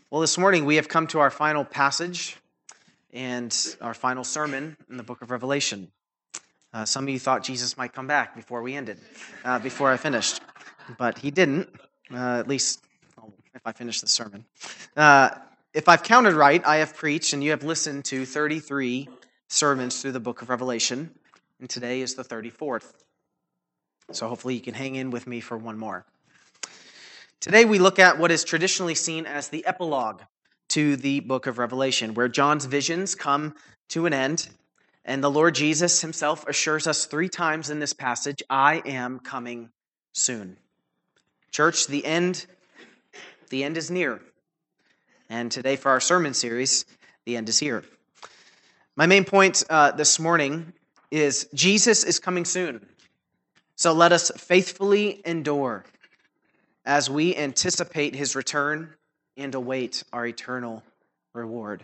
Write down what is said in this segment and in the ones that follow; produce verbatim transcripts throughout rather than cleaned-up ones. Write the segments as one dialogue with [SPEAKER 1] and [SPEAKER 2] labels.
[SPEAKER 1] Well, this morning we have come to our final passage and our final sermon in the book of Revelation. Uh, some of you thought Jesus might come back before we ended, uh, before I finished, but he didn't, uh, at least if I finish the sermon. Uh, if I've counted right, I have preached and you have listened to thirty-three sermons through the book of Revelation, and today is the thirty-fourth. So hopefully you can hang in with me for one more. Today we look at what is traditionally seen as the epilogue to the book of Revelation, where John's visions come to an end, and the Lord Jesus himself assures us three times in this passage, I am coming soon. Church, the end, the end is near. And today for our sermon series, the end is here. My main point uh, this morning is Jesus is coming soon. So let us faithfully endure as we anticipate his return and await our eternal reward.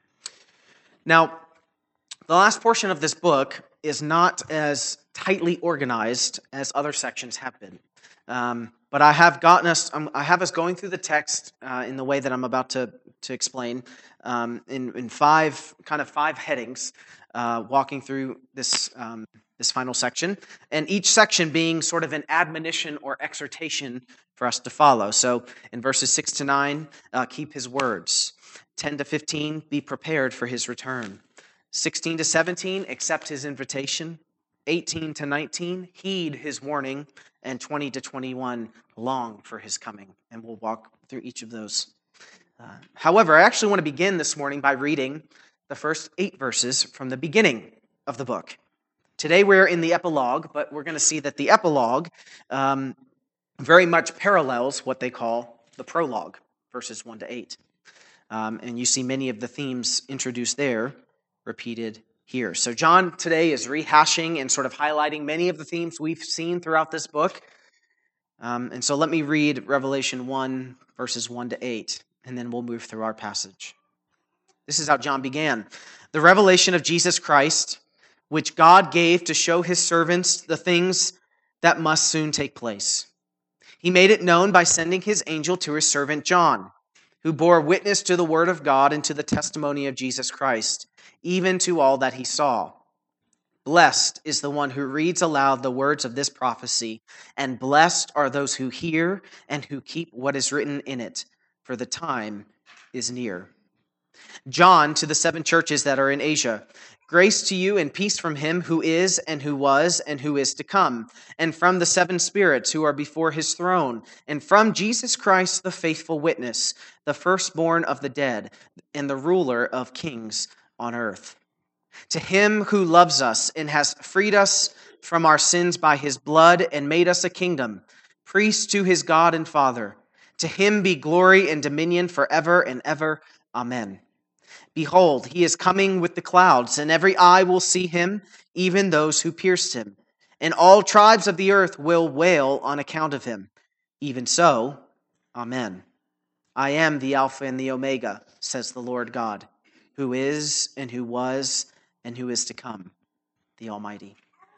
[SPEAKER 1] Now, the last portion of this book is not as tightly organized as other sections have been. Um, but I have gotten us, um, I have us going through the text uh, in the way that I'm about to, to explain, um, in, in five, kind of five headings, uh, walking through this um, this final section, and each section being sort of an admonition or exhortation for us to follow. So in verses six to nine, uh, keep his words. ten to fifteen, be prepared for his return. sixteen to seventeen, accept his invitation. eighteen to nineteen, heed his warning. And twenty to twenty-one, long for his coming. And we'll walk through each of those. Uh, however, I actually want to begin this morning by reading the first eight verses from the beginning of the book. Today we're in the epilogue, but we're going to see that the epilogue um, very much parallels what they call the prologue, verses one to eight. Um, and you see many of the themes introduced there repeated here. So John today is rehashing and sort of highlighting many of the themes we've seen throughout this book. Um, and so let me read Revelation one, verses one to eight, and then we'll move through our passage. This is how John began. The revelation of Jesus Christ, which God gave to show his servants the things that must soon take place. He made it known by sending his angel to his servant John, who bore witness to the word of God and to the testimony of Jesus Christ, even to all that he saw. Blessed is the one who reads aloud the words of this prophecy, and blessed are those who hear and who keep what is written in it, for the time is near. John, to the seven churches that are in Asia, grace to you and peace from him who is and who was and who is to come, and from the seven spirits who are before his throne, and from Jesus Christ, the faithful witness, the firstborn of the dead, and the ruler of kings on earth. To him who loves us and has freed us from our sins by his blood and made us a kingdom, priest to his God and Father, to him be glory and dominion forever and ever. Amen. Behold, he is coming with the clouds, and every eye will see him, even those who pierced him. And all tribes of the earth will wail on account of him. Even so, Amen. I am the Alpha and the Omega, says the Lord God, who is and who was and who is to come, the Almighty.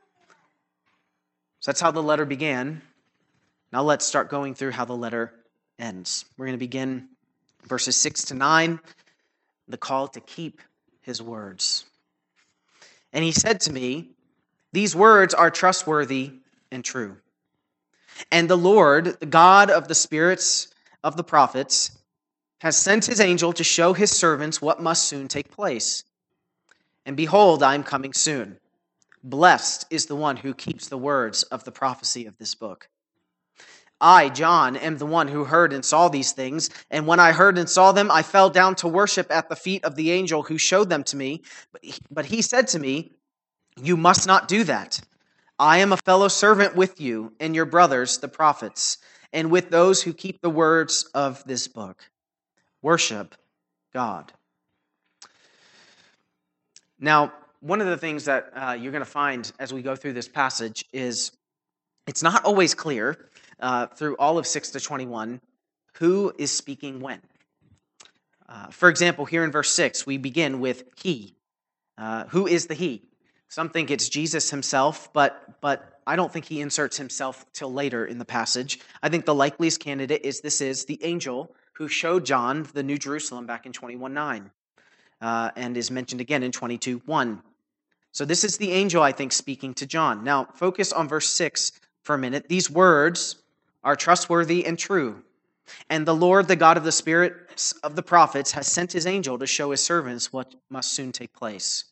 [SPEAKER 1] So that's how the letter began. Now let's start going through how the letter ends. We're going to begin verses six to nine. The call to keep his words. And he said to me, these words are trustworthy and true. And the Lord, the God of the spirits of the prophets, has sent his angel to show his servants what must soon take place. And behold, I am coming soon. Blessed is the one who keeps the words of the prophecy of this book. I, John, am the one who heard and saw these things, and when I heard and saw them, I fell down to worship at the feet of the angel who showed them to me. But he, but he said to me, you must not do that. I am a fellow servant with you and your brothers, the prophets, and with those who keep the words of this book. Worship God. Now, one of the things that uh, you're going to find as we go through this passage is it's not always clear Uh, through all of six to twenty-one, who is speaking when. Uh, for example, here in verse six, we begin with he. Uh, who is the he? Some think it's Jesus himself, but but I don't think he inserts himself till later in the passage. I think the likeliest candidate is this is the angel who showed John the New Jerusalem back in twenty-one nine, uh, and is mentioned again in twenty-two one. So this is the angel, I think, speaking to John. Now, focus on verse six for a minute. These words are trustworthy and true. And the Lord, the God of the spirits of the prophets, has sent his angel to show his servants what must soon take place.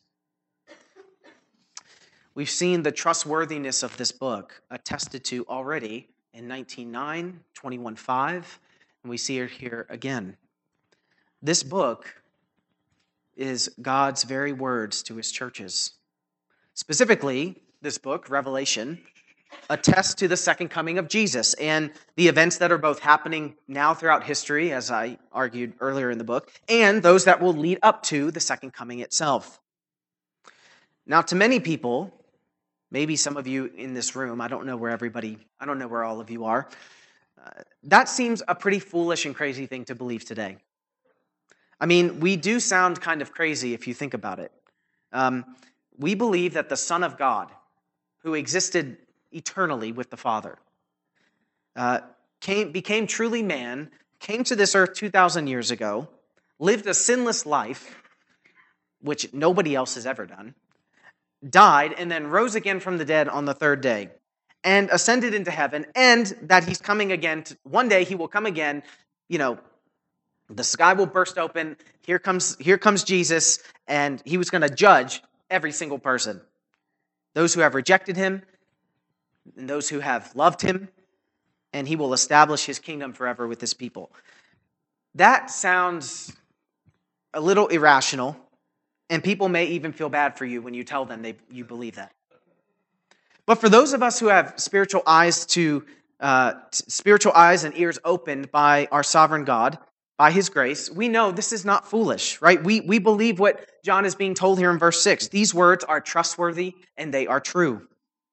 [SPEAKER 1] We've seen the trustworthiness of this book attested to already in nineteen nine, twenty-one five, and we see it here again. This book is God's very words to his churches. Specifically, this book, Revelation, attests to the second coming of Jesus and the events that are both happening now throughout history, as I argued earlier in the book, and those that will lead up to the second coming itself. Now, to many people, maybe some of you in this room, I don't know where everybody, I don't know where all of you are, uh, that seems a pretty foolish and crazy thing to believe today. I mean, we do sound kind of crazy if you think about it. Um, we believe that the Son of God, who existed eternally with the Father, uh, came, became truly man, came to this earth two thousand years ago, lived a sinless life, which nobody else has ever done, died, and then rose again from the dead on the third day, and ascended into heaven, and that he's coming again. To, one day he will come again, you know, the sky will burst open, here comes, here comes Jesus, and he was going to judge every single person. Those who have rejected him, and those who have loved him, and he will establish his kingdom forever with his people. That sounds a little irrational, and people may even feel bad for you when you tell them they, you believe that. But for those of us who have spiritual eyes to uh, spiritual eyes and ears opened by our sovereign God, by his grace, we know this is not foolish, right? We, we believe what John is being told here in verse six. These words are trustworthy and they are true.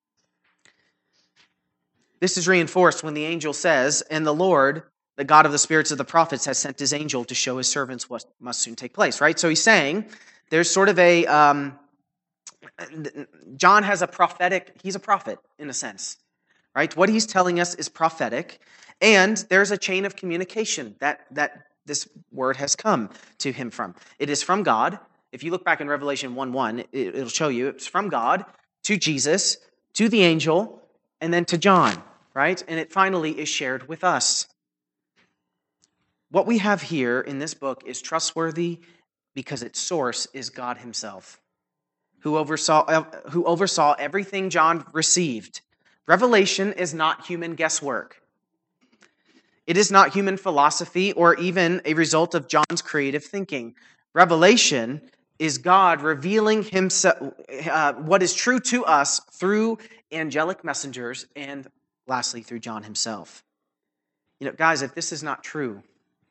[SPEAKER 1] This is reinforced when the angel says, and the Lord, the God of the spirits of the prophets, has sent his angel to show his servants what must soon take place, right? So he's saying there's sort of a, um, John has a prophetic, he's a prophet in a sense, right? What he's telling us is prophetic, and there's a chain of communication that, that this word has come to him from. It is from God. If you look back in Revelation one one, it, it'll show you it's from God to Jesus, to the angel, and then to John, right? And it finally is shared with us. What we have here in this book is trustworthy because its source is God himself, who oversaw, who oversaw everything John received. Revelation is not human guesswork. It is not human philosophy or even a result of John's creative thinking. Revelation is God revealing himself, uh, what is true to us through angelic messengers and lastly through John himself. You know, guys, if this is not true,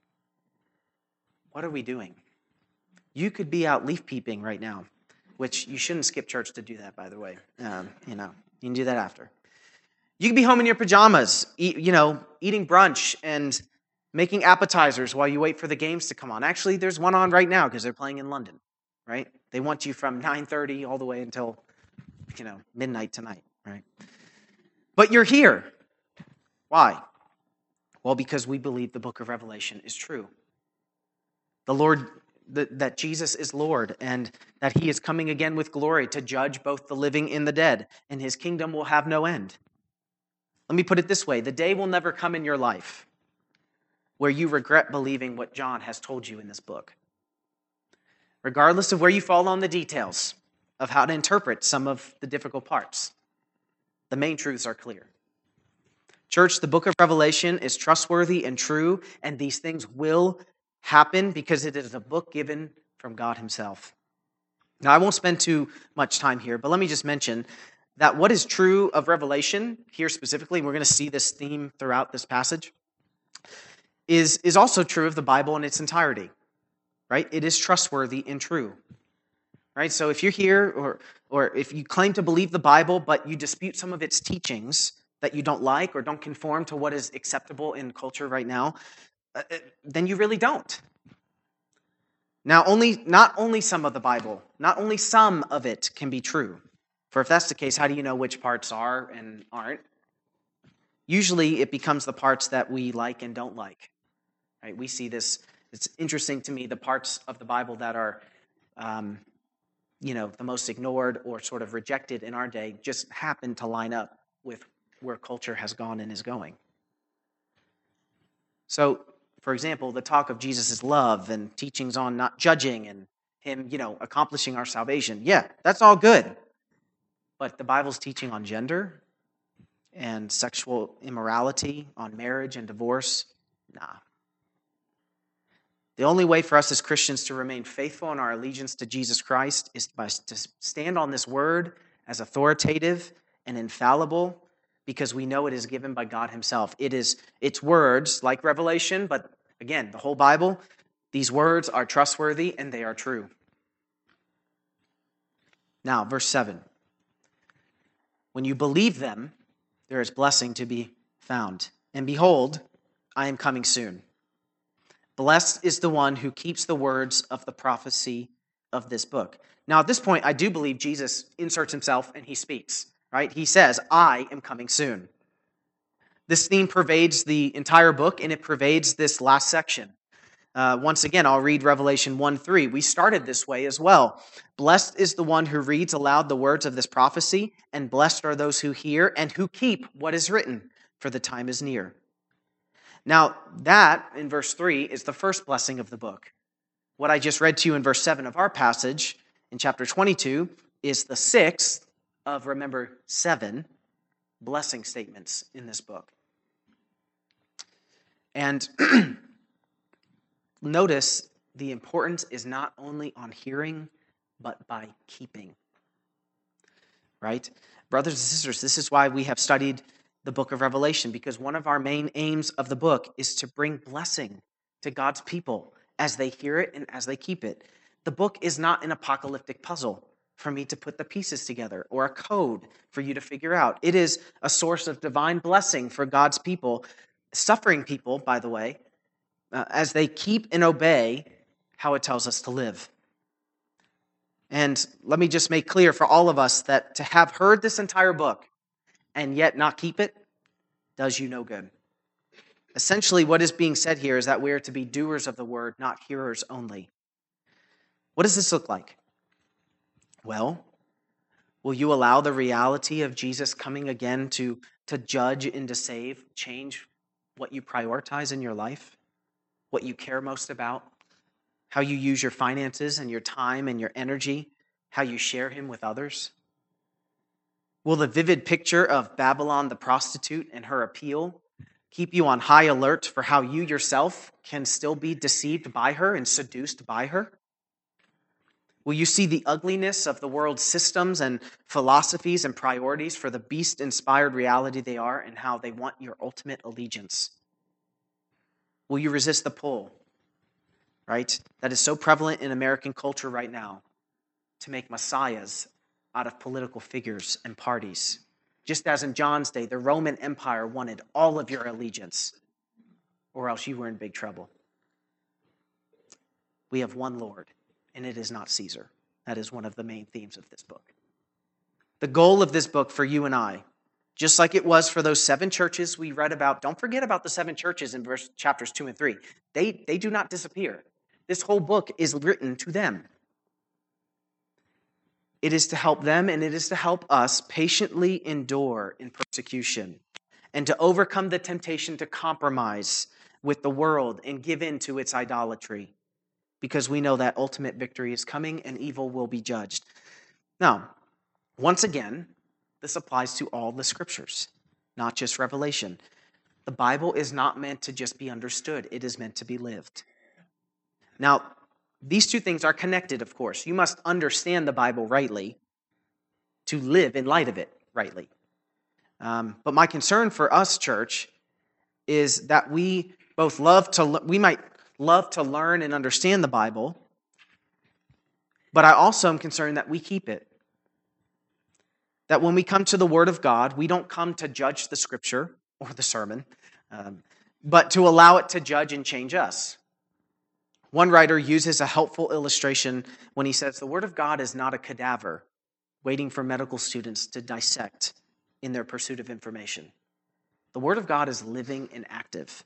[SPEAKER 1] what are we doing? You could be out leaf peeping right now, which you shouldn't skip church to do that, by the way. Um, you know, you can do that after. You could be home in your pajamas, eat, you know, eating brunch and making appetizers while you wait for the games to come on. Actually, there's one on right now because they're playing in London, right? They want you from nine thirty all the way until, you know, midnight tonight, right? But you're here. Why? Well, because we believe the book of Revelation is true. The Lord, the, that Jesus is Lord and that he is coming again with glory to judge both the living and the dead, and his kingdom will have no end. Let me put it this way. The day will never come in your life where you regret believing what John has told you in this book. Regardless of where you fall on the details of how to interpret some of the difficult parts, the main truths are clear. Church, the book of Revelation is trustworthy and true, and these things will happen because it is a book given from God himself. Now, I won't spend too much time here, but let me just mention that what is true of Revelation, here specifically, and we're going to see this theme throughout this passage, is, is also true of the Bible in its entirety, right? It is trustworthy and true, right? So if you're here, or, or if you claim to believe the Bible, but you dispute some of its teachings that you don't like or don't conform to what is acceptable in culture right now, uh, then you really don't. Now, only not only some of the Bible, not only some of it can be true. For if that's the case, how do you know which parts are and aren't? Usually it becomes the parts that we like and don't like. right? We see this. It's interesting to me, the parts of the Bible that are, um, you know, the most ignored or sort of rejected in our day just happen to line up with where culture has gone and is going. So, for example, the talk of Jesus' love and teachings on not judging and him, you know, accomplishing our salvation. Yeah, that's all good. But the Bible's teaching on gender and sexual immorality, on marriage and divorce, nah. The only way for us as Christians to remain faithful in our allegiance to Jesus Christ is by to stand on this word as authoritative and infallible, because we know it is given by God himself. It is its words, like Revelation, but again, the whole Bible, these words are trustworthy and they are true. Now, verse seven. When you believe them, there is blessing to be found. And behold, I am coming soon. Blessed is the one who keeps the words of the prophecy of this book. Now, at this point, I do believe Jesus inserts himself and he speaks, right? He says, I am coming soon. This theme pervades the entire book, and it pervades this last section. Uh, once again, I'll read Revelation one three. We started this way as well. Blessed is the one who reads aloud the words of this prophecy, and blessed are those who hear and who keep what is written, for the time is near. Now, that, in verse three, is the first blessing of the book. What I just read to you in verse seven of our passage, in chapter twenty-two, is the sixth of, remember, seven blessing statements in this book. And notice the importance is not only on hearing, but by keeping. Right? Brothers and sisters, this is why we have studied the book of Revelation, because one of our main aims of the book is to bring blessing to God's people as they hear it and as they keep it. The book is not an apocalyptic puzzle for me to put the pieces together or a code for you to figure out. It is a source of divine blessing for God's people, suffering people, by the way, uh, as they keep and obey how it tells us to live. And let me just make clear for all of us that to have heard this entire book and yet not keep it does you no good. Essentially, what is being said here is that we are to be doers of the word, not hearers only. What does this look like? Well, will you allow the reality of Jesus coming again to, to judge and to save change what you prioritize in your life, what you care most about, how you use your finances and your time and your energy, how you share him with others? Will the vivid picture of Babylon the prostitute and her appeal keep you on high alert for how you yourself can still be deceived by her and seduced by her? Will you see the ugliness of the world's systems and philosophies and priorities for the beast-inspired reality they are and how they want your ultimate allegiance? Will you resist the pull, right, that is so prevalent in American culture right now to make messiahs out of political figures and parties? Just as in John's day, the Roman Empire wanted all of your allegiance, or else you were in big trouble. We have one Lord, and it is not Caesar. That is one of the main themes of this book. The goal of this book for you and I, just like it was for those seven churches we read about, don't forget about the seven churches in verse chapters two and three. They, they do not disappear. This whole book is written to them. It is to help them, and it is to help us patiently endure in persecution and to overcome the temptation to compromise with the world and give in to its idolatry, because we know that ultimate victory is coming and evil will be judged. Now, once again, this applies to all the scriptures, not just Revelation. The Bible is not meant to just be understood. It is meant to be lived. Now, these two things are connected, of course. You must understand the Bible rightly to live in light of it rightly. Um, but my concern for us, church, is that we both love to, we might love to learn and understand the Bible, but I also am concerned that we keep it. That when we come to the Word of God, we don't come to judge the Scripture or the sermon, um, but to allow it to judge and change us. One writer uses a helpful illustration when he says the Word of God is not a cadaver waiting for medical students to dissect in their pursuit of information. The Word of God is living and active.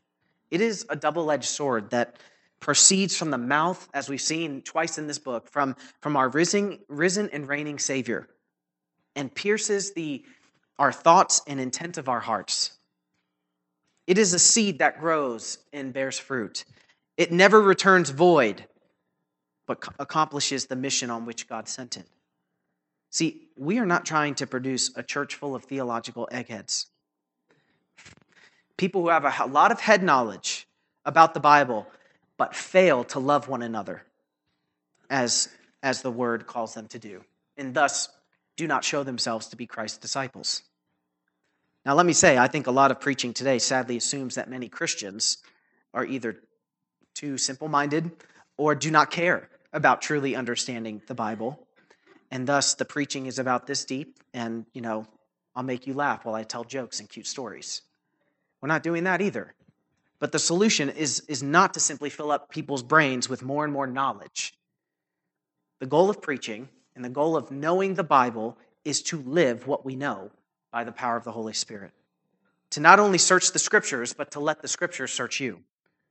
[SPEAKER 1] It is a double-edged sword that proceeds from the mouth, as we've seen twice in this book, from, from our risen, risen and reigning Savior, and pierces the, our thoughts and intent of our hearts. It is a seed that grows and bears fruit. It never returns void, but accomplishes the mission on which God sent it. See, we are not trying to produce a church full of theological eggheads. People who have a lot of head knowledge about the Bible, but fail to love one another as, as the word calls them to do, and thus do not show themselves to be Christ's disciples. Now, let me say, I think a lot of preaching today sadly assumes that many Christians are either too simple-minded or do not care about truly understanding the Bible, and thus the preaching is about this deep, and, you know, I'll make you laugh while I tell jokes and cute stories. We're not doing that either. But the solution is, is not to simply fill up people's brains with more and more knowledge. The goal of preaching and the goal of knowing the Bible is to live what we know by the power of the Holy Spirit. To not only search the Scriptures, but to let the Scriptures search you.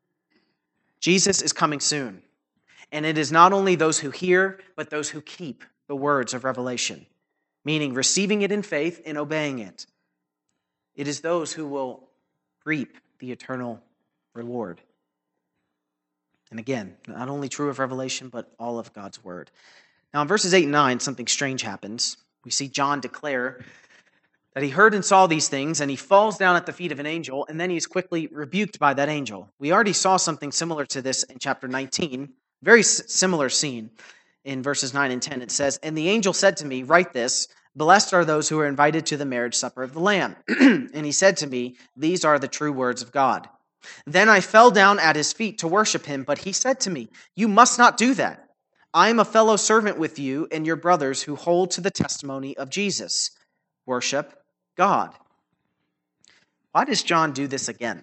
[SPEAKER 1] Jesus is coming soon. And it is not only those who hear, but those who keep the words of Revelation, meaning receiving it in faith and obeying it. It is those who will reap the eternal reward. And again, not only true of Revelation, but all of God's word. Now in verses eight and nine, something strange happens. We see John declare that he heard and saw these things, and he falls down at the feet of an angel, and then he's quickly rebuked by that angel. We already saw something similar to this in chapter nineteen, very similar scene in verses nine and ten. It says, "And the angel said to me, write this, blessed are those who are invited to the marriage supper of the Lamb. And he said to me, these are the true words of God. Then I fell down at his feet to worship him, but he said to me, you must not do that. I am a fellow servant with you and your brothers who hold to the testimony of Jesus. Worship God." Why does John do this again?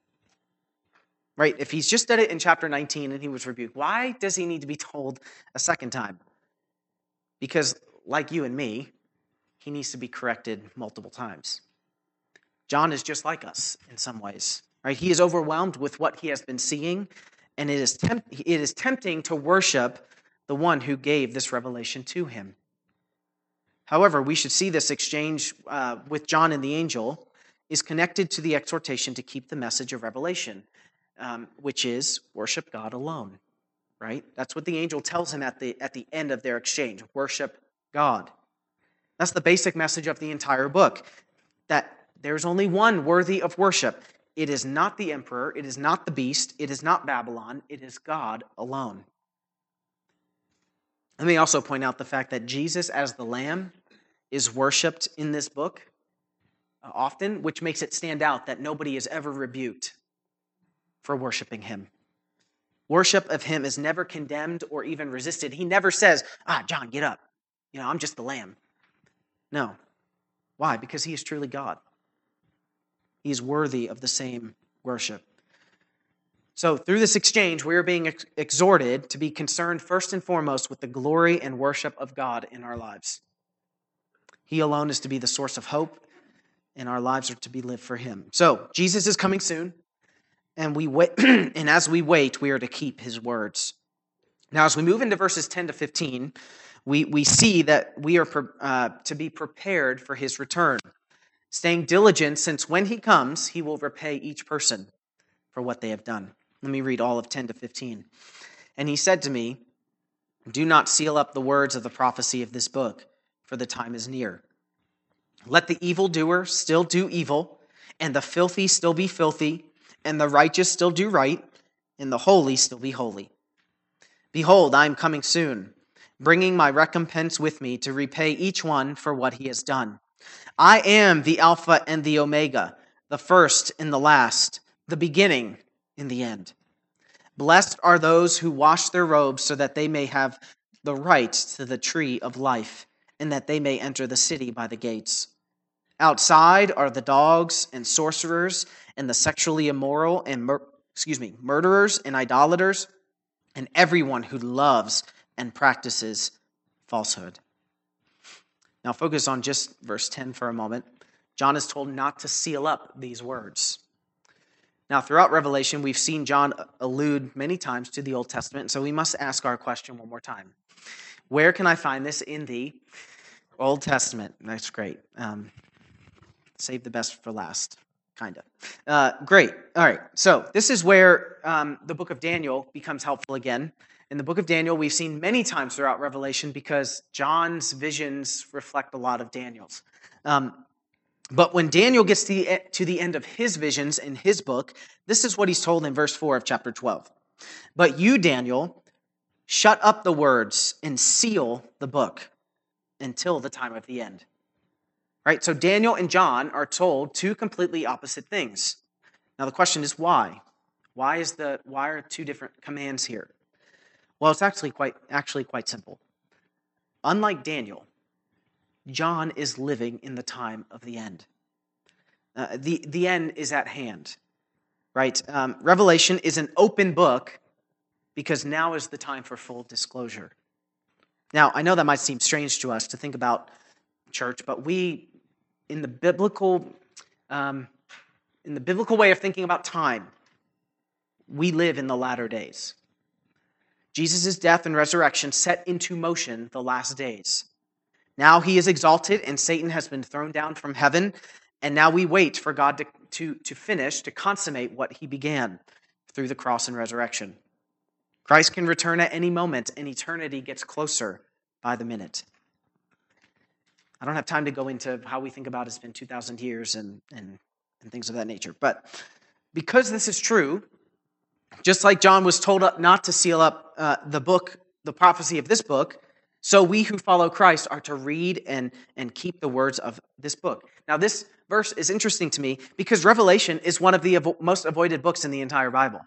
[SPEAKER 1] Right? If he's just did it in chapter nineteen and he was rebuked, why does he need to be told a second time? Because like you and me, he needs to be corrected multiple times. John is just like us in some ways, right? He is overwhelmed with what he has been seeing, and it is temp- it is tempting to worship the one who gave this revelation to him. However, we should see this exchange uh, with John and the angel is connected to the exhortation to keep the message of Revelation, um, which is worship God alone, right? That's what the angel tells him at the, at the end of their exchange, worship God. That's the basic message of the entire book, that there's only one worthy of worship. It is not the emperor, it is not the beast, it is not Babylon, it is God alone. Let me also point out the fact that Jesus as the Lamb is worshipped in this book often, which makes it stand out that nobody is ever rebuked for worshiping him. Worship of him is never condemned or even resisted. He never says, ah, John, get up. You know, I'm just the Lamb. No. Why? Because he is truly God. He is worthy of the same worship. So through this exchange, we are being ex- exhorted to be concerned first and foremost with the glory and worship of God in our lives. He alone is to be the source of hope, and our lives are to be lived for him. So Jesus is coming soon, and we wait, and as we wait, we are to keep his words. Now, as we move into verses ten to fifteen, we, we see that we are uh, to be prepared for his return, staying diligent, since when he comes, he will repay each person for what they have done. Let me read all of ten to fifteen. "And he said to me, do not seal up the words of the prophecy of this book, for the time is near. Let the evildoer still do evil, and the filthy still be filthy, and the righteous still do right, and the holy still be holy. Behold, I am coming soon, bringing my recompense with me to repay each one for what he has done. I am the Alpha and the Omega, the first and the last, the beginning and the end. Blessed are those who wash their robes so that they may have the right to the tree of life, and that they may enter the city by the gates. Outside are the dogs and sorcerers and the sexually immoral and mur- excuse me, murderers and idolaters, and everyone who loves and practices falsehood." Now focus on just verse ten for a moment. John is told not to seal up these words. Now, throughout Revelation, we've seen John allude many times to the Old Testament, so we must ask our question one more time. Where can I find this in the Old Testament? That's great. Um, save the best for last, kind of. Uh, great. All right. So this is where um, the book of Daniel becomes helpful again. In the book of Daniel, we've seen many times throughout Revelation because John's visions reflect a lot of Daniel's. Um, But when Daniel gets to the, to the end of his visions in his book, this is what he's told in verse four of chapter twelve. But you, Daniel, shut up the words and seal the book until the time of the end. Right? So Daniel and John are told two completely opposite things. Now the question is why? Why is the why are two different commands here? Well, it's actually quite actually quite simple. Unlike Daniel, John is living in the time of the end. Uh, the, the end is at hand, right? Um, Revelation is an open book because now is the time for full disclosure. Now, I know that might seem strange to us to think about church, but we, in the biblical, um, in the biblical way of thinking about time, we live in the latter days. Jesus' death and resurrection set into motion the last days. Now he is exalted and Satan has been thrown down from heaven, and now we wait for God to, to, to finish, to consummate what he began through the cross and resurrection. Christ can return at any moment, and eternity gets closer by the minute. I don't have time to go into how we think about it's been two thousand years and, and, and things of that nature. But because this is true, just like John was told not to seal up uh, the book, the prophecy of this book, so we who follow Christ are to read and, and keep the words of this book. Now, this verse is interesting to me because Revelation is one of the avo- most avoided books in the entire Bible.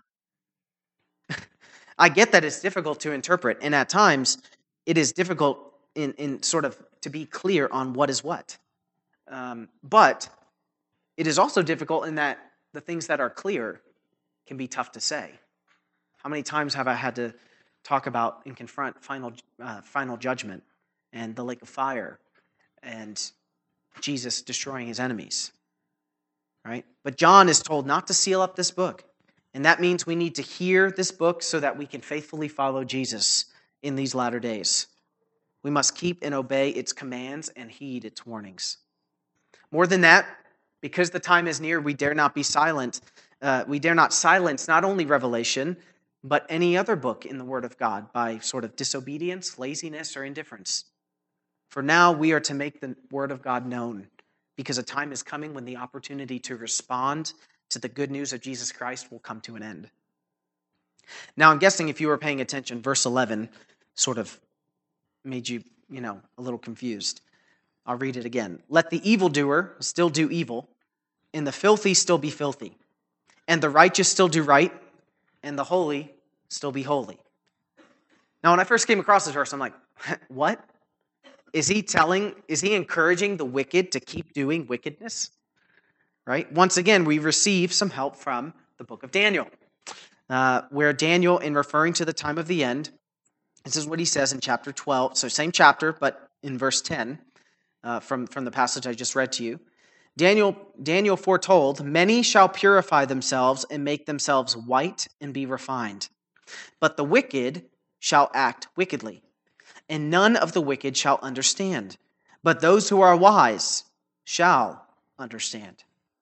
[SPEAKER 1] I get that it's difficult to interpret, and at times it is difficult in, in sort of to be clear on what is what. Um, but it is also difficult in that the things that are clear can be tough to say. How many times have I had to talk about and confront final uh, final judgment and the lake of fire and Jesus destroying his enemies, right? But John is told not to seal up this book, and that means we need to hear this book so that we can faithfully follow Jesus in these latter days. We must keep and obey its commands and heed its warnings. More than that, because the time is near, we dare not be silent. Uh, we dare not silence not only Revelation, but any other book in the Word of God by sort of disobedience, laziness, or indifference. For now, we are to make the Word of God known, because a time is coming when the opportunity to respond to the good news of Jesus Christ will come to an end. Now, I'm guessing if you were paying attention, verse eleven sort of made you, you know, a little confused. I'll read it again. Let the evildoer still do evil, and the filthy still be filthy, and the righteous still do right, and the holy still be holy. Now, when I first came across this verse, I'm like, what? Is he telling, is he encouraging the wicked to keep doing wickedness? Right? Once again, we receive some help from the book of Daniel, uh, where Daniel, in referring to the time of the end, this is what he says in chapter twelve, so same chapter, but in verse ten, uh, from, from the passage I just read to you. Daniel, Daniel foretold, many shall purify themselves and make themselves white and be refined. But the wicked shall act wickedly, and none of the wicked shall understand. But those who are wise shall understand.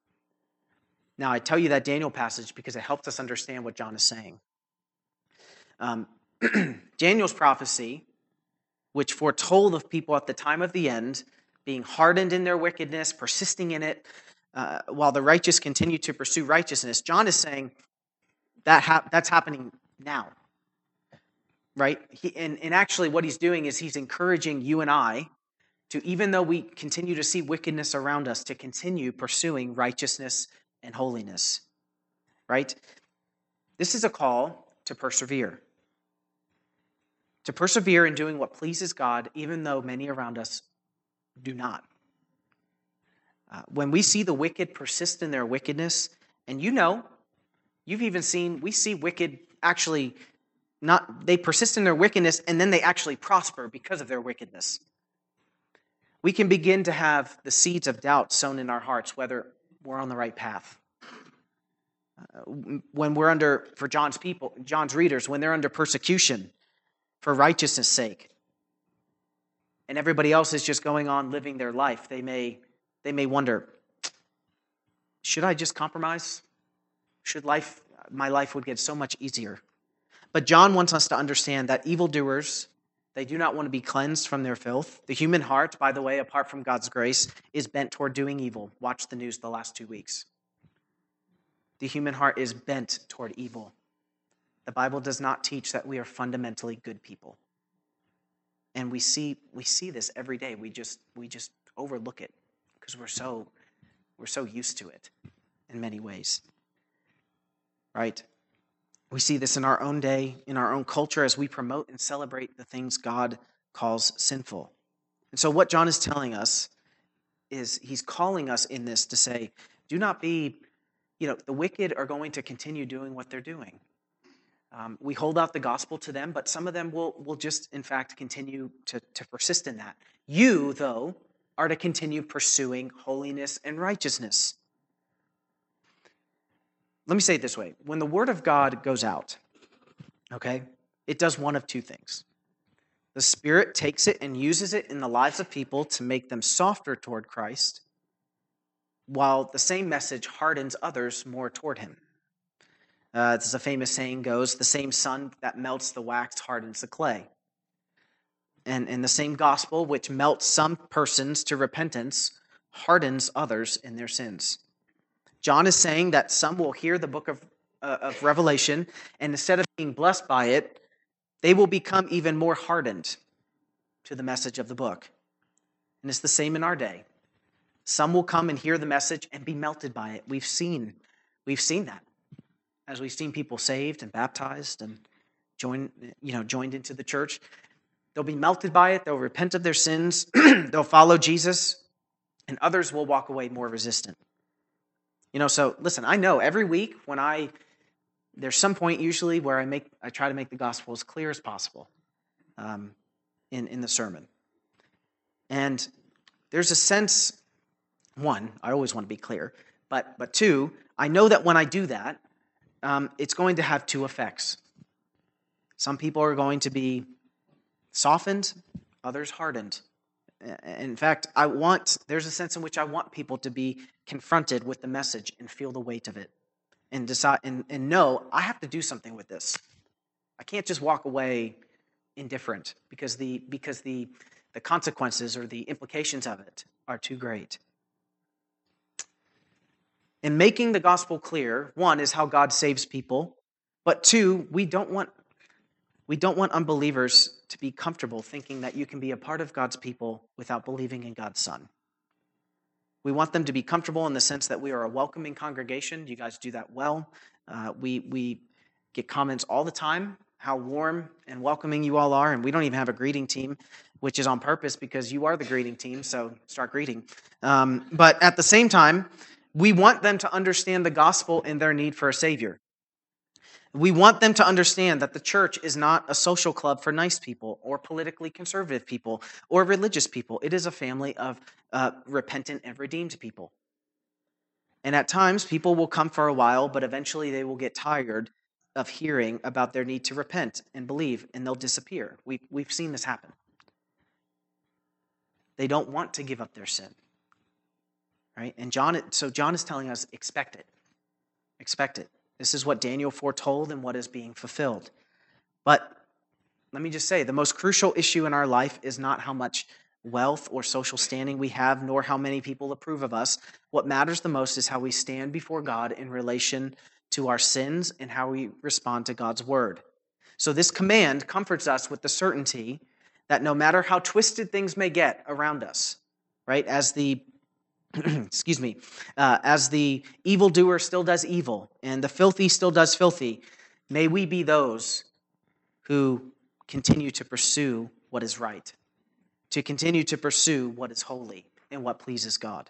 [SPEAKER 1] Now, I tell you that Daniel passage because it helps us understand what John is saying. Um, Daniel's prophecy, which foretold of people at the time of the end being hardened in their wickedness, persisting in it, uh, while the righteous continue to pursue righteousness. John is saying that ha- that's happening now, right? He, and, and actually what he's doing is he's encouraging you and I to, even though we continue to see wickedness around us, to continue pursuing righteousness and holiness, right? This is a call to persevere. To persevere in doing what pleases God, even though many around us do not. Uh, when we see the wicked persist in their wickedness, and you know, you've even seen, we see wicked actually not, they persist in their wickedness and then they actually prosper because of their wickedness. We can begin to have the seeds of doubt sown in our hearts, whether we're on the right path. Uh, when we're under, for John's people, John's readers, when they're under persecution for righteousness' sake, and everybody else is just going on living their life, they may, they may wonder, should I just compromise? Should life, my life would get so much easier. But John wants us to understand that evildoers, they do not want to be cleansed from their filth. The human heart, by the way, apart from God's grace, is bent toward doing evil. Watch the news the last two weeks. The human heart is bent toward evil. The Bible does not teach that we are fundamentally good people. And we see we see this every day. We just we just overlook it because we're so we're so used to it in many ways. Right? We see this in our own day, in our own culture, as we promote and celebrate the things God calls sinful. And so what John is telling us is he's calling us in this to say, do not be, you know, the wicked are going to continue doing what they're doing. Um, we hold out the gospel to them, but some of them will, will just, in fact, continue to, to persist in that. You, though, are to continue pursuing holiness and righteousness. Let me say it this way. When the word of God goes out, okay, it does one of two things. The Spirit takes it and uses it in the lives of people to make them softer toward Christ, while the same message hardens others more toward him. Uh, as a famous saying goes, the same sun that melts the wax hardens the clay. And, and the same gospel which melts some persons to repentance hardens others in their sins. John is saying that some will hear the book of, uh, of Revelation, and instead of being blessed by it, they will become even more hardened to the message of the book. And it's the same in our day. Some will come and hear the message and be melted by it. We've seen, we've seen that as we've seen people saved and baptized and joined, you know, joined into the church. They'll be melted by it. They'll repent of their sins. They'll follow Jesus, and others will walk away more resistant. You know, so listen, I know every week when I, there's some point usually where I make, I try to make the gospel as clear as possible um, in, in the sermon. And there's a sense, one, I always want to be clear, but, but two, I know that when I do that, um, it's going to have two effects. Some people are going to be softened, others hardened. In fact, I want, there's a sense in which I want people to be confronted with the message and feel the weight of it and decide and, and know I have to do something with this. I can't just walk away indifferent because the because the the consequences or the implications of it are too great. In making the gospel clear, one is how God saves people, but two, we don't want We don't want unbelievers to be comfortable thinking that you can be a part of God's people without believing in God's Son. We want them to be comfortable in the sense that we are a welcoming congregation. You guys do that well. Uh, we, we get comments all the time how warm and welcoming you all are, and we don't even have a greeting team, which is on purpose because you are the greeting team, so start greeting. Um, but at the same time, we want them to understand the gospel and their need for a Savior. We want them to understand that the church is not a social club for nice people or politically conservative people or religious people. It is a family of uh, repentant and redeemed people. And at times, people will come for a while, but eventually they will get tired of hearing about their need to repent and believe, and they'll disappear. We, we've seen this happen. They don't want to give up their sin. Right? And John, so John is telling us, expect it. Expect it. This is what Daniel foretold and what is being fulfilled. But let me just say, the most crucial issue in our life is not how much wealth or social standing we have, nor how many people approve of us. What matters the most is how we stand before God in relation to our sins and how we respond to God's word. So this command comforts us with the certainty that no matter how twisted things may get around us, right, as the excuse me, uh, as the evildoer still does evil and the filthy still does filthy, may we be those who continue to pursue what is right, to continue to pursue what is holy and what pleases God.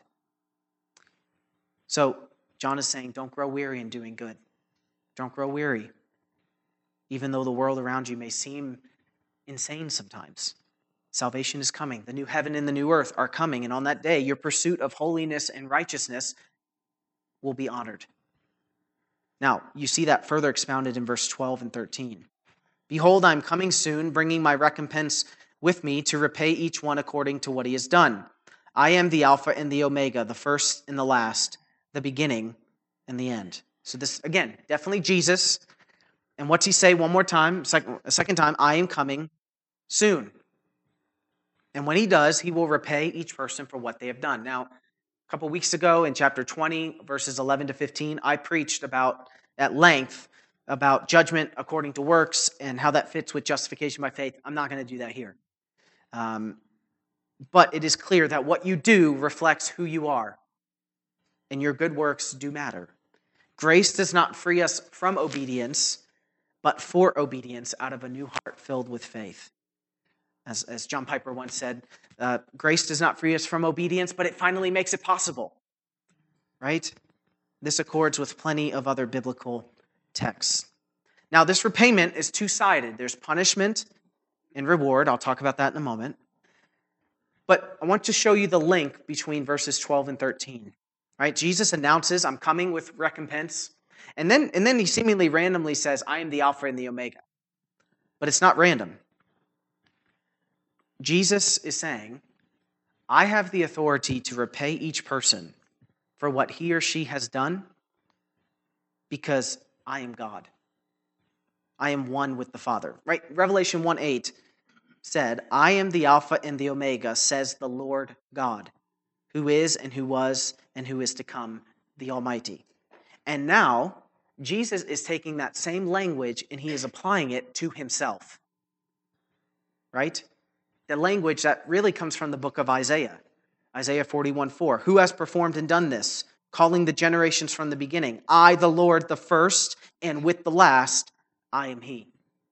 [SPEAKER 1] So John is saying, don't grow weary in doing good. Don't grow weary, even though the world around you may seem insane sometimes. Salvation is coming. The new heaven and the new earth are coming. And on that day, your pursuit of holiness and righteousness will be honored. Now, you see that further expounded in verse twelve and thirteen. Behold, I am coming soon, bringing my recompense with me to repay each one according to what he has done. I am the Alpha and the Omega, the first and the last, the beginning and the end. So this, again, definitely Jesus. And what's he say one more time, second, a second time? I am coming soon. And when he does, he will repay each person for what they have done. Now, a couple weeks ago in chapter twenty, verses eleven to fifteen, I preached about at length about judgment according to works and how that fits with justification by faith. I'm not going to do that here. Um, but it is clear that what you do reflects who you are, and your good works do matter. Grace does not free us from obedience, but for obedience out of a new heart filled with faith. As, as John Piper once said, uh, grace does not free us from obedience, but it finally makes it possible. Right? This accords with plenty of other biblical texts. Now, this repayment is two-sided. There's punishment and reward. I'll talk about that in a moment. But I want to show you the link between verses twelve and thirteen. Right? Jesus announces, I'm coming with recompense. And then, and then he seemingly randomly says, I am the Alpha and the Omega. But it's not random. Jesus is saying, I have the authority to repay each person for what he or she has done because I am God. I am one with the Father. Right? Revelation one eight said, I am the Alpha and the Omega, says the Lord God, who is and who was and who is to come, the Almighty. And now, Jesus is taking that same language and he is applying it to himself. Right? The language that really comes from the book of Isaiah. Isaiah forty-one four. Who has performed and done this, calling the generations from the beginning? I, the Lord, the first, and with the last, I am he.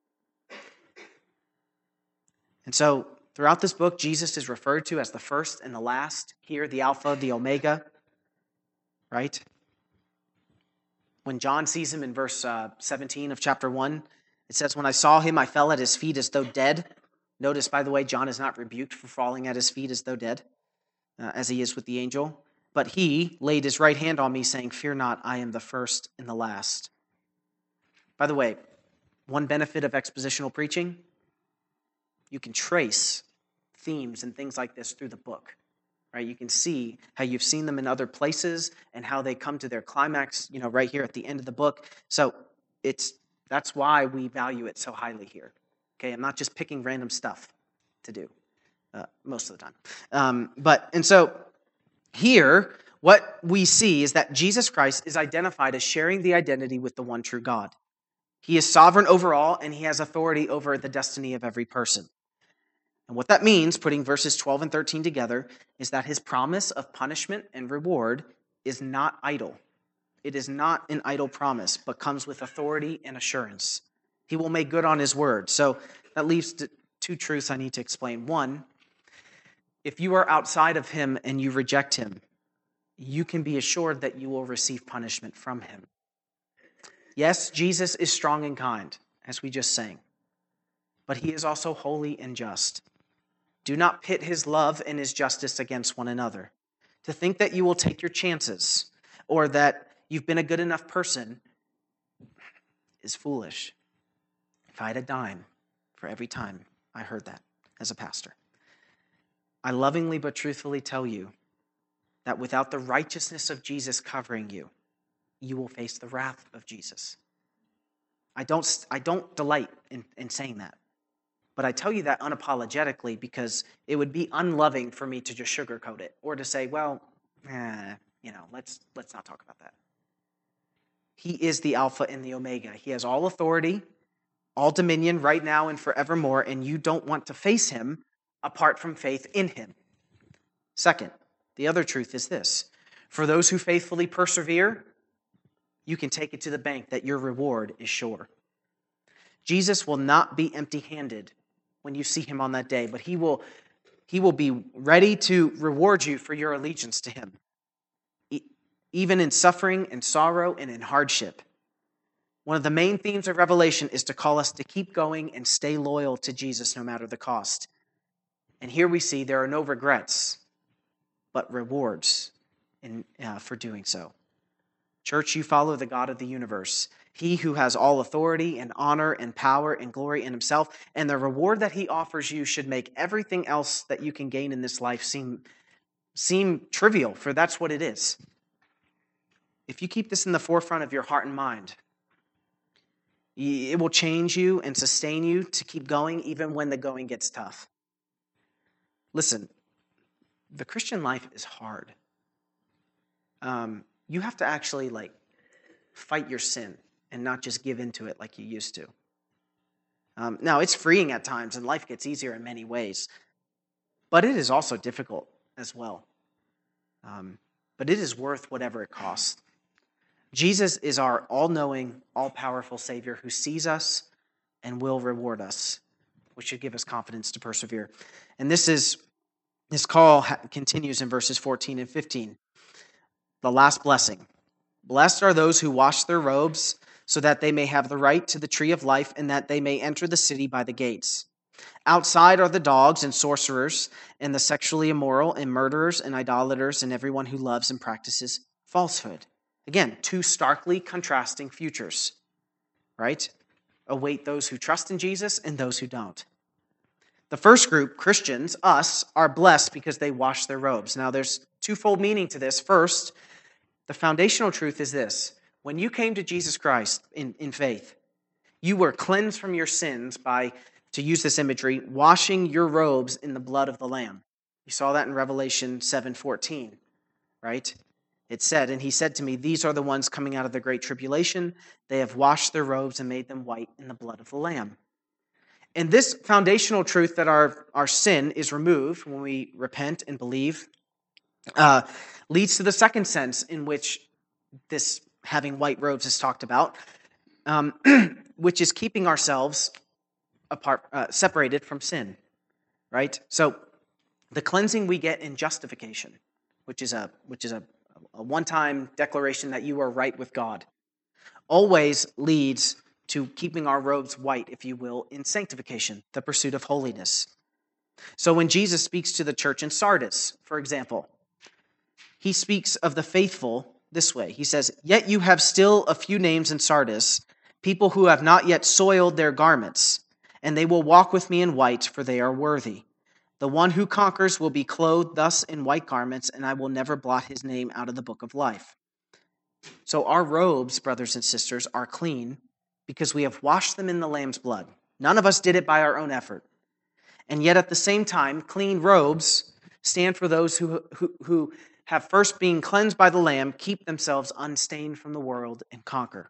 [SPEAKER 1] And so, throughout this book, Jesus is referred to as the first and the last. Here, the Alpha, the Omega. Right? When John sees him in verse uh, seventeen of chapter one, it says, when I saw him, I fell at his feet as though dead. Notice, by the way, John is not rebuked for falling at his feet as though dead, uh, as he is with the angel. But he laid his right hand on me, saying, fear not, I am the first and the last. By the way, one benefit of expositional preaching, you can trace themes and things like this through the book. Right? You can see how you've seen them in other places and how they come to their climax, you know, right here at the end of the book. So it's that's why we value it so highly here. Okay, I'm not just picking random stuff to do uh, most of the time. Um, but, and so here, what we see is that Jesus Christ is identified as sharing the identity with the one true God. He is sovereign over all, and he has authority over the destiny of every person. And what that means, putting verses twelve and thirteen together, is that his promise of punishment and reward is not idle. It is not an idle promise, but comes with authority and assurance. He will make good on his word. So that leaves two truths I need to explain. One, if you are outside of him and you reject him, you can be assured that you will receive punishment from him. Yes, Jesus is strong and kind, as we just sang, but he is also holy and just. Do not pit his love and his justice against one another. To think that you will take your chances or that you've been a good enough person is foolish. If I had a dime for every time I heard that as a pastor, I lovingly but truthfully tell you that without the righteousness of Jesus covering you, you will face the wrath of Jesus. I don't, I don't delight in, in saying that, but I tell you that unapologetically because it would be unloving for me to just sugarcoat it or to say, well, eh, you know, let's let's not talk about that. He is the Alpha and the Omega. He has all authority, all dominion right now and forevermore, and you don't want to face him apart from faith in him. Second, the other truth is this. For those who faithfully persevere, you can take it to the bank that your reward is sure. Jesus will not be empty-handed when you see him on that day, but he will, he will be ready to reward you for your allegiance to him, e- even in suffering and sorrow and in hardship. One of the main themes of Revelation is to call us to keep going and stay loyal to Jesus no matter the cost. And here we see there are no regrets, but rewards in, uh, for doing so. Church, you follow the God of the universe, he who has all authority and honor and power and glory in himself, and the reward that he offers you should make everything else that you can gain in this life seem, seem trivial, for that's what it is. If you keep this in the forefront of your heart and mind, it will change you and sustain you to keep going even when the going gets tough. Listen, the Christian life is hard. Um, you have to actually like fight your sin and not just give into it like you used to. Um, now, it's freeing at times, and life gets easier in many ways, but it is also difficult as well. Um, but it is worth whatever it costs. Jesus is our all-knowing, all-powerful Savior who sees us and will reward us, which should give us confidence to persevere. And this is this call ha- continues in verses fourteen and fifteen. The last blessing. Blessed are those who wash their robes, so that they may have the right to the tree of life, and that they may enter the city by the gates. Outside are the dogs and sorcerers, and the sexually immoral, and murderers, and idolaters, and everyone who loves and practices falsehood. Again, two starkly contrasting futures, right? Await those who trust in Jesus and those who don't. The first group, Christians, us, are blessed because they wash their robes. Now, there's twofold meaning to this. First, the foundational truth is this. When you came to Jesus Christ in, in faith, you were cleansed from your sins by, to use this imagery, washing your robes in the blood of the Lamb. You saw that in Revelation seven fourteen, right? It said, and he said to me, these are the ones coming out of the great tribulation. They have washed their robes and made them white in the blood of the Lamb. And this foundational truth that our, our sin is removed when we repent and believe uh, leads to the second sense in which this having white robes is talked about, um, which is keeping ourselves apart, uh, separated from sin, right? So the cleansing we get in justification, which is a which is a, a one-time declaration that you are right with God, always leads to keeping our robes white, if you will, in sanctification, the pursuit of holiness. So when Jesus speaks to the church in Sardis, for example, he speaks of the faithful this way. He says, yet you have still a few names in Sardis, people who have not yet soiled their garments, and they will walk with me in white, for they are worthy. The one who conquers will be clothed thus in white garments, and I will never blot his name out of the book of life. So our robes, brothers and sisters, are clean because we have washed them in the Lamb's blood. None of us did it by our own effort. And yet at the same time, clean robes stand for those who, who, who have first been cleansed by the Lamb, keep themselves unstained from the world, and conquer.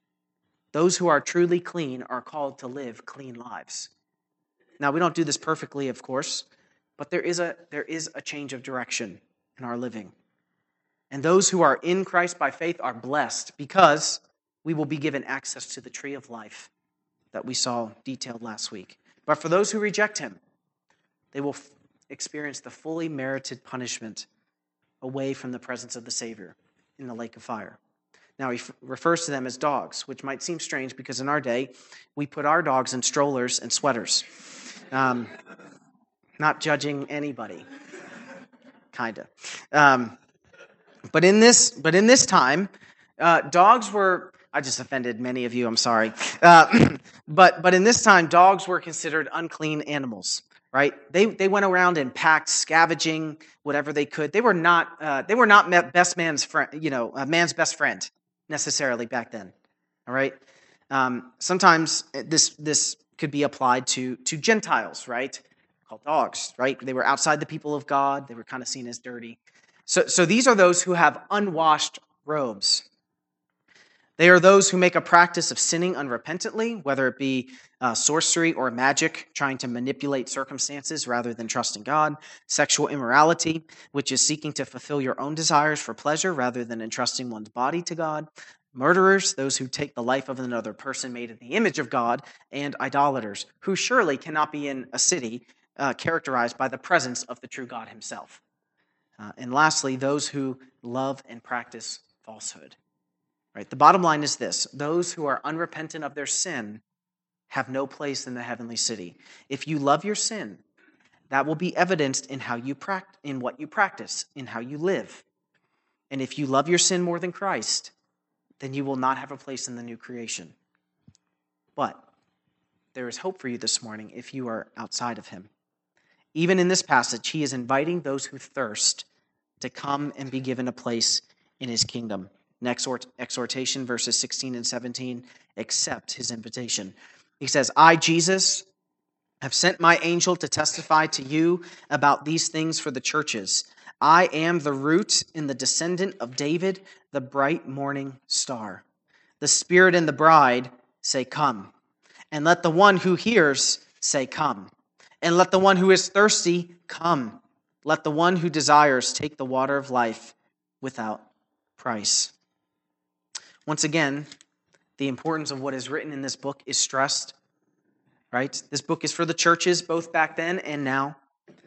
[SPEAKER 1] Those who are truly clean are called to live clean lives. Now, we don't do this perfectly, of course, but there is a, there is a change of direction in our living. And those who are in Christ by faith are blessed because we will be given access to the tree of life that we saw detailed last week. But for those who reject him, they will f- experience the fully merited punishment away from the presence of the Savior in the lake of fire. Now, he f- refers to them as dogs, which might seem strange because in our day, we put our dogs in strollers and sweaters. Um, not judging anybody, kind of. Um, but in this, but in this time, uh, dogs were. I just offended many of you. I'm sorry. Uh, but but in this time, dogs were considered unclean animals. Right? They they went around in packs, scavenging whatever they could. They were not uh, they were not best man's friend. You know, a man's best friend necessarily back then. All right. Um, sometimes this this could be applied to to Gentiles, right? Called dogs, right? They were outside the people of God. They were kind of seen as dirty. So so these are those who have unwashed robes. They are those who make a practice of sinning unrepentantly, whether it be uh, sorcery or magic, trying to manipulate circumstances rather than trusting God, sexual immorality, which is seeking to fulfill your own desires for pleasure rather than entrusting one's body to God, murderers, those who take the life of another person made in the image of God, and idolaters, who surely cannot be in a city uh, characterized by the presence of the true God himself. Uh, and lastly, those who love and practice falsehood. Right? The bottom line is this: those who are unrepentant of their sin have no place in the heavenly city. If you love your sin, that will be evidenced in how you pract- in what you practice, in how you live. And if you love your sin more than Christ, then you will not have a place in the new creation. But there is hope for you this morning if you are outside of him. Even in this passage, he is inviting those who thirst to come and be given a place in his kingdom. Next exhortation, verses sixteen and seventeen, accept his invitation. He says, I, Jesus, have sent my angel to testify to you about these things for the churches. I am the root and the descendant of David, the bright morning star. The Spirit and the bride say, come. And let the one who hears say, come. And let the one who is thirsty come. Let the one who desires take the water of life without price. Once again, the importance of what is written in this book is stressed, right? This book is for the churches, both back then and now.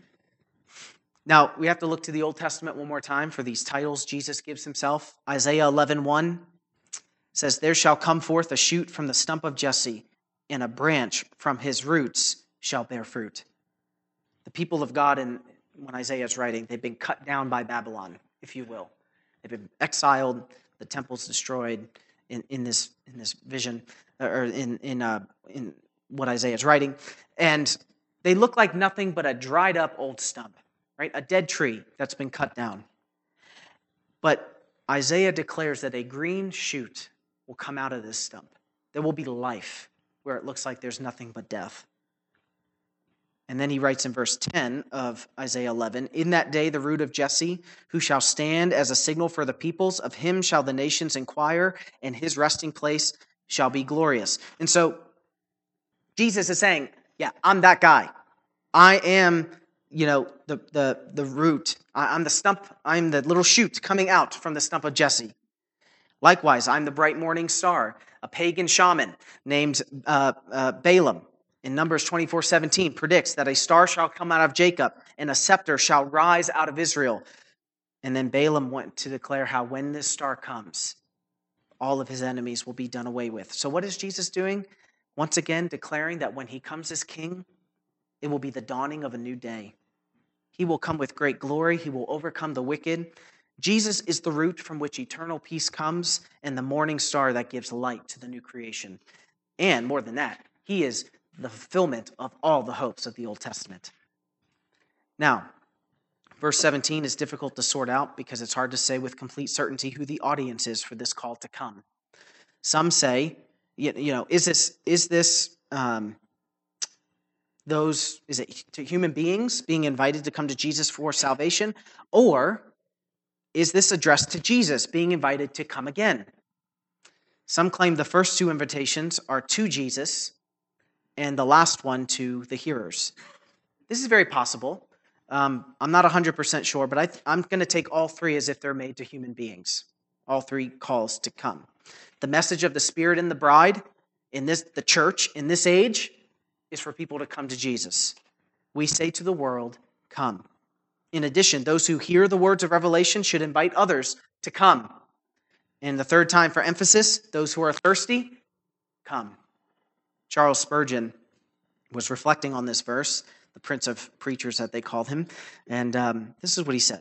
[SPEAKER 1] Now, we have to look to the Old Testament one more time for these titles Jesus gives himself. Isaiah eleven one says, there shall come forth a shoot from the stump of Jesse, and a branch from his roots shall bear fruit. The people of God, in, when Isaiah is writing, they've been cut down by Babylon, if you will. They've been exiled, the temple's destroyed in, in this in this vision, or in in uh, in what Isaiah is writing, and they look like nothing but a dried up old stump, right? A dead tree that's been cut down. But Isaiah declares that a green shoot will come out of this stump. There will be life where it looks like there's nothing but death. And then he writes in verse ten of Isaiah eleven, in that day the root of Jesse, who shall stand as a signal for the peoples, of him shall the nations inquire, and his resting place shall be glorious. And so Jesus is saying, yeah, I'm that guy. I am, you know, the the the root. I'm the stump. I'm the little shoot coming out from the stump of Jesse. Likewise, I'm the bright morning star, a pagan shaman named uh, uh, Balaam. In Numbers twenty-four seventeen predicts that a star shall come out of Jacob and a scepter shall rise out of Israel. And then Balaam went to declare how when this star comes, all of his enemies will be done away with. So what is Jesus doing? Once again, declaring that when he comes as king, it will be the dawning of a new day. He will come with great glory. He will overcome the wicked. Jesus is the root from which eternal peace comes and the morning star that gives light to the new creation. And more than that, he is the fulfillment of all the hopes of the Old Testament. Now, verse seventeen is difficult to sort out because it's hard to say with complete certainty who the audience is for this call to come. Some say, you know, is this is this um, those is it to human beings being invited to come to Jesus for salvation, or is this addressed to Jesus being invited to come again? Some claim the first two invitations are to Jesus, and the last one to the hearers. This is very possible. Um, I'm not one hundred percent sure, but I th- I'm going to take all three as if they're made to human beings. All three calls to come. The message of the Spirit and the bride in this, the church in this age, is for people to come to Jesus. We say to the world, come. In addition, those who hear the words of revelation should invite others to come. And the third time for emphasis, those who are thirsty, come. Charles Spurgeon was reflecting on this verse, the prince of preachers that they called him, and um, this is what he said.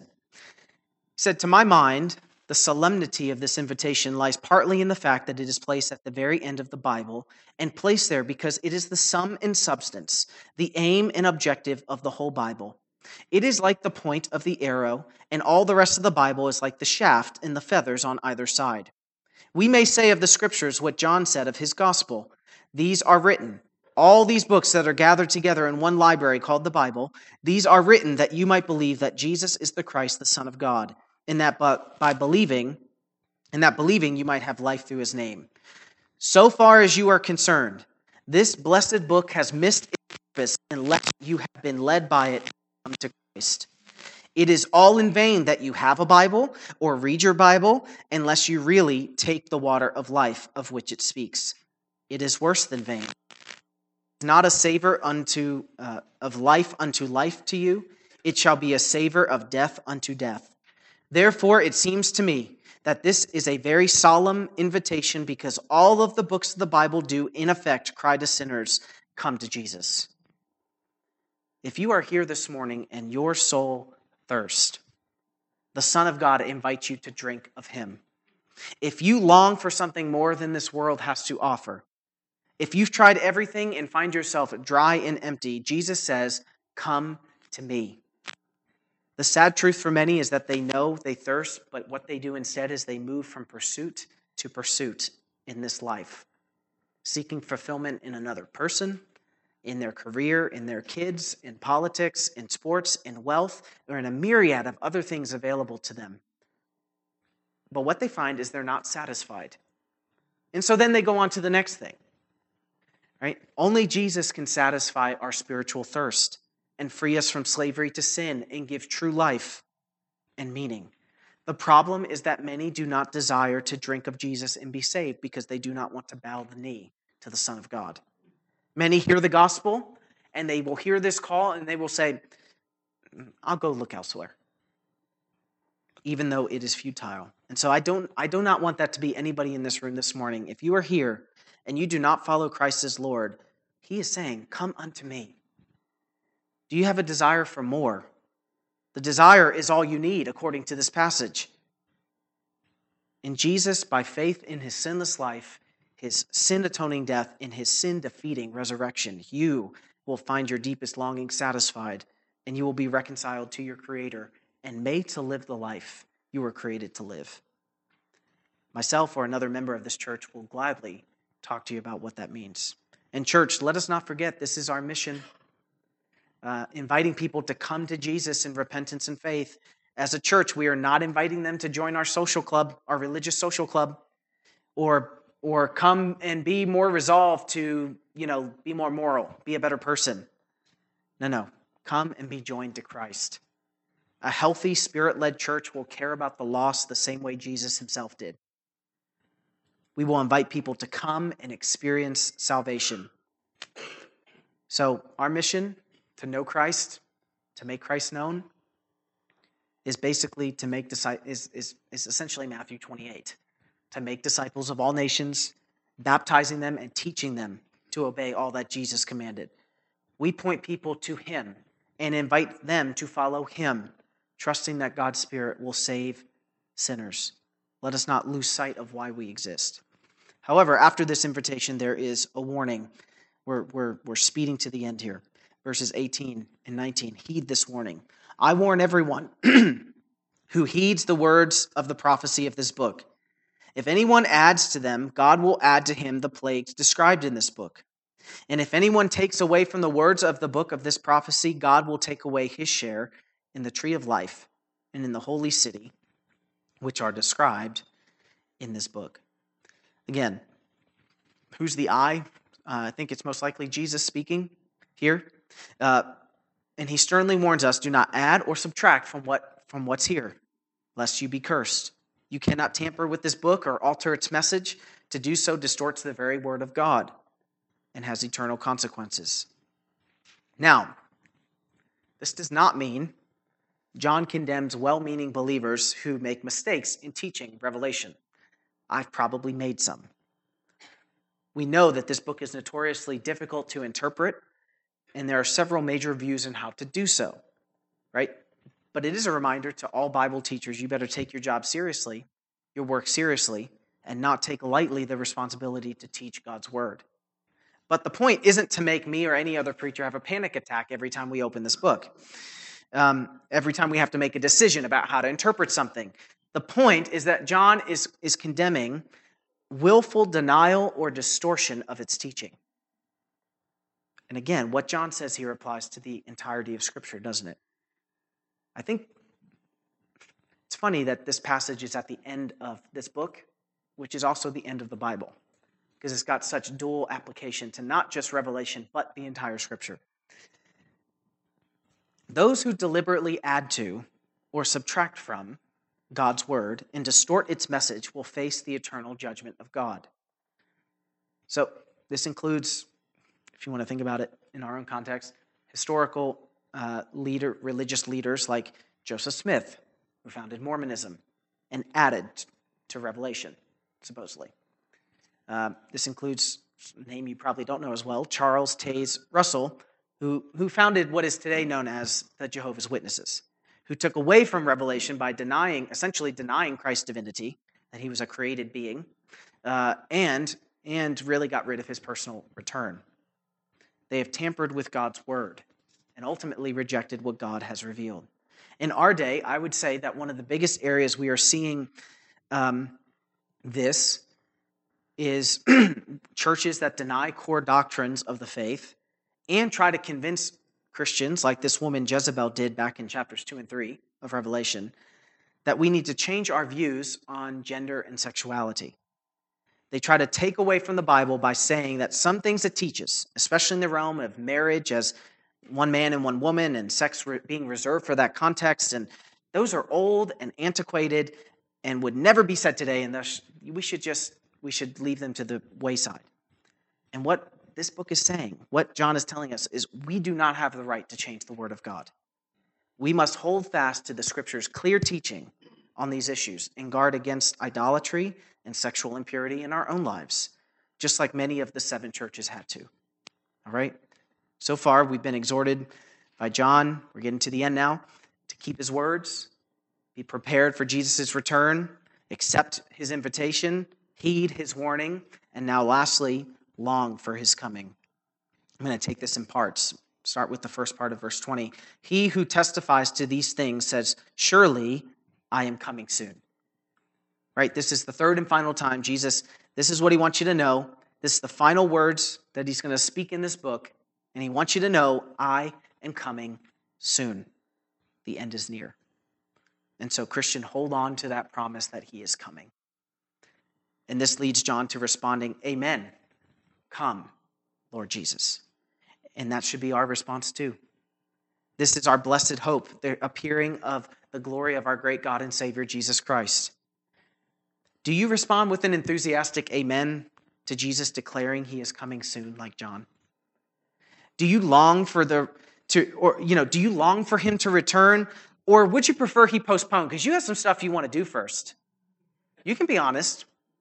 [SPEAKER 1] He said, to my mind, the solemnity of this invitation lies partly in the fact that it is placed at the very end of the Bible, and placed there because it is the sum and substance, the aim and objective of the whole Bible. It is like the point of the arrow, and all the rest of the Bible is like the shaft and the feathers on either side. We may say of the Scriptures what John said of his gospel. These are written, all these books that are gathered together in one library called the Bible, these are written that you might believe that Jesus is the Christ, the Son of God, and that by believing, and that believing you might have life through his name. So far as you are concerned, this blessed book has missed its purpose unless you have been led by it to come to Christ. It is all in vain that you have a Bible or read your Bible unless you really take the water of life of which it speaks. It is worse than vain. It's not a savor unto uh, of life unto life to you. It shall be a savor of death unto death. Therefore, it seems to me that this is a very solemn invitation because all of the books of the Bible do, in effect, cry to sinners, come to Jesus. If you are here this morning and your soul thirsts, the Son of God invites you to drink of him. If you long for something more than this world has to offer, if you've tried everything and find yourself dry and empty, Jesus says, come to me. The sad truth for many is that they know they thirst, but what they do instead is they move from pursuit to pursuit in this life, seeking fulfillment in another person, in their career, in their kids, in politics, in sports, in wealth, or in a myriad of other things available to them. But what they find is they're not satisfied. And so then they go on to the next thing. Right? Only Jesus can satisfy our spiritual thirst and free us from slavery to sin and give true life and meaning. The problem is that many do not desire to drink of Jesus and be saved because they do not want to bow the knee to the Son of God. Many hear the gospel and they will hear this call and they will say, I'll go look elsewhere, even though it is futile. And so I don't, I do not want that to be anybody in this room this morning. If you are here and you do not follow Christ as Lord, he is saying, come unto me. Do you have a desire for more? The desire is all you need, according to this passage. In Jesus, by faith in his sinless life, his sin-atoning death, and his sin-defeating resurrection, you will find your deepest longing satisfied, and you will be reconciled to your Creator and made to live the life you were created to live. Myself or another member of this church will gladly talk to you about what that means. And church, let us not forget, this is our mission. Uh, inviting people to come to Jesus in repentance and faith. As a church, we are not inviting them to join our social club, our religious social club, or or come and be more resolved to, you know, be more moral, be a better person. No, no. Come and be joined to Christ. A healthy, spirit-led church will care about the lost the same way Jesus himself did. We will invite people to come and experience salvation. So our mission, to know Christ, to make Christ known, is basically to make is, is, is essentially Matthew twenty-eight. To make disciples of all nations, baptizing them and teaching them to obey all that Jesus commanded. We point people to him and invite them to follow him, trusting that God's Spirit will save sinners. Let us not lose sight of why we exist. However, after this invitation, there is a warning. We're, we're, we're speeding to the end here. Verses eighteen and nineteen, heed this warning. I warn everyone who heeds the words of the prophecy of this book. If anyone adds to them, God will add to him the plagues described in this book. And if anyone takes away from the words of the book of this prophecy, God will take away his share in the tree of life and in the holy city, which are described in this book. Again, who's the I? Uh, I think it's most likely Jesus speaking here. Uh, and he sternly warns us, do not add or subtract from what from what's here, lest you be cursed. You cannot tamper with this book or alter its message. To do so distorts the very word of God and has eternal consequences. Now, this does not mean John condemns well-meaning believers who make mistakes in teaching Revelation. I've probably made some. We know that this book is notoriously difficult to interpret, and there are several major views on how to do so, right? But it is a reminder to all Bible teachers, you better take your job seriously, your work seriously, and not take lightly the responsibility to teach God's word. But the point isn't to make me or any other preacher have a panic attack every time we open this book, um, every time we have to make a decision about how to interpret something. The point is that John is, is condemning willful denial or distortion of its teaching. And again, what John says here applies to the entirety of Scripture, doesn't it? I think it's funny that this passage is at the end of this book, which is also the end of the Bible, because it's got such dual application to not just Revelation, but the entire Scripture. Those who deliberately add to or subtract from God's word and distort its message will face the eternal judgment of God. So this includes, if you want to think about it in our own context, historical uh, leader, religious leaders like Joseph Smith, who founded Mormonism and added to Revelation, supposedly. Uh, this includes a name you probably don't know as well, Charles Taze Russell, who, who founded what is today known as the Jehovah's Witnesses, who took away from Revelation by denying, essentially denying Christ's divinity, that he was a created being, uh, and, and really got rid of his personal return. They have tampered with God's word and ultimately rejected what God has revealed. In our day, I would say that one of the biggest areas we are seeing um, this is churches that deny core doctrines of the faith and try to convince Christians, like this woman Jezebel did back in chapters two and three of Revelation, that we need to change our views on gender and sexuality. They try to take away from the Bible by saying that some things it teaches, especially in the realm of marriage as one man and one woman and sex re- being reserved for that context, and those are old and antiquated and would never be said today, and thus we should just we should leave them to the wayside. And what this book is saying, what John is telling us, is we do not have the right to change the word of God. We must hold fast to the scripture's clear teaching on these issues and guard against idolatry and sexual impurity in our own lives, just like many of the seven churches had to. All right? So far, we've been exhorted by John, we're getting to the end now, to keep his words, be prepared for Jesus' return, accept his invitation, heed his warning, and now lastly, long for his coming. I'm going to take this in parts. Start with the first part of verse twenty. He who testifies to these things says, surely I am coming soon. Right? This is the third and final time Jesus, this is what he wants you to know. This is the final words that he's going to speak in this book. And he wants you to know, I am coming soon. The end is near. And so, Christian, hold on to that promise that he is coming. And this leads John to responding, amen. Come, Lord Jesus. And that should be our response too. This is our blessed hope, the appearing of the glory of our great God and Savior, Jesus Christ. Do you respond with an enthusiastic amen to Jesus declaring he is coming soon, like John? Do you long for the to or you know, do you long for him to return, or would you prefer he postpone? Because you have some stuff you want to do first. You can be honest.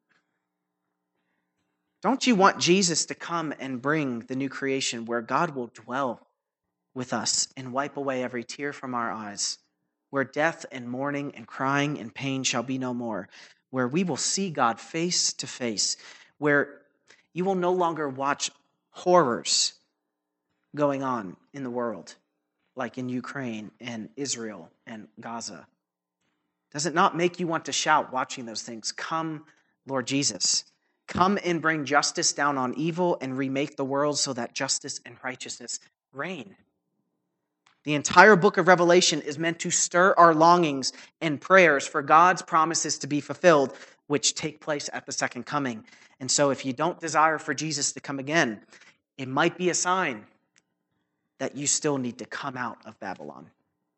[SPEAKER 1] Don't you want Jesus to come and bring the new creation where God will dwell with us and wipe away every tear from our eyes, where death and mourning and crying and pain shall be no more, where we will see God face to face, where you will no longer watch horrors going on in the world, like in Ukraine and Israel and Gaza? Does it not make you want to shout watching those things? Come, Lord Jesus. Come and bring justice down on evil and remake the world so that justice and righteousness reign. The entire book of Revelation is meant to stir our longings and prayers for God's promises to be fulfilled, which take place at the second coming. And so if you don't desire for Jesus to come again, it might be a sign that you still need to come out of Babylon.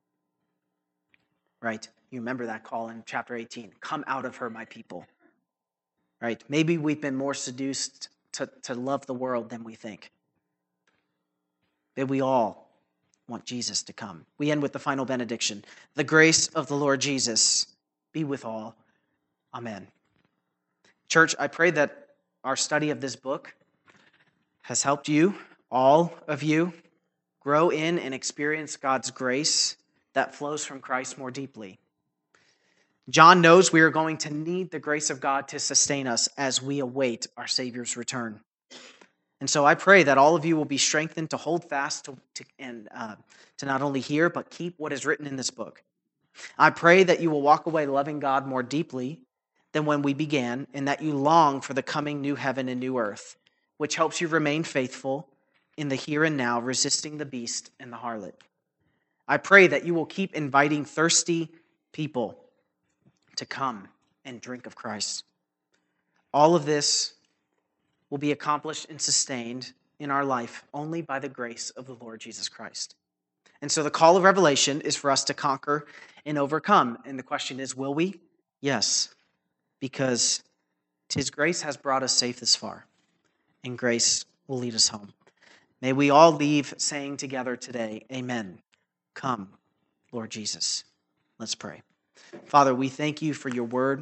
[SPEAKER 1] Right? You remember that call in chapter eighteen. Come out of her, my people. Right? Maybe we've been more seduced to, to love the world than we think. But we all want Jesus to come. We end with the final benediction. The grace of the Lord Jesus be with all. Amen. Church, I pray that our study of this book has helped you, all of you, grow in and experience God's grace that flows from Christ more deeply. John knows we are going to need the grace of God to sustain us as we await our Savior's return. And so I pray that all of you will be strengthened to hold fast to, to, and uh, to not only hear, but keep what is written in this book. I pray that you will walk away loving God more deeply than when we began, and that you long for the coming new heaven and new earth, which helps you remain faithful in the here and now, resisting the beast and the harlot. I pray that you will keep inviting thirsty people to come and drink of Christ. All of this will be accomplished and sustained in our life only by the grace of the Lord Jesus Christ. And so the call of Revelation is for us to conquer and overcome. And the question is, will we? Yes, because His grace has brought us safe this far, and grace will lead us home. May we all leave saying together today, amen. Come, Lord Jesus. Let's pray. Father, we thank you for your word.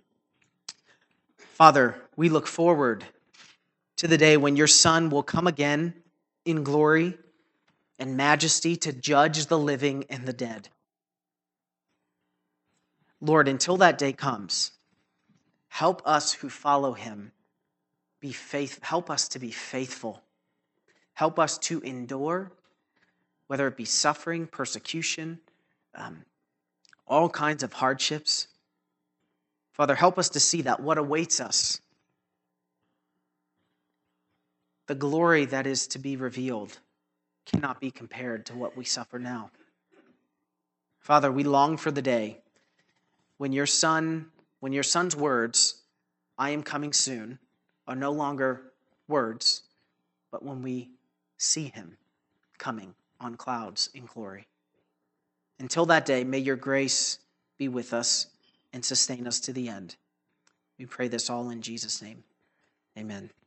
[SPEAKER 1] Father, we look forward to the day when your Son will come again in glory and majesty to judge the living and the dead. Lord, until that day comes, Help us who follow him be faith. Help us to be faithful. Help us to endure, whether it be suffering, persecution, um, all kinds of hardships. Father, help us to see that what awaits us, the glory that is to be revealed, cannot be compared to what we suffer now. Father, we long for the day when your son, when your son's words, "I am coming soon," are no longer words, but when we see him coming on clouds in glory. Until that day, may your grace be with us and sustain us to the end. We pray this all in Jesus' name. Amen.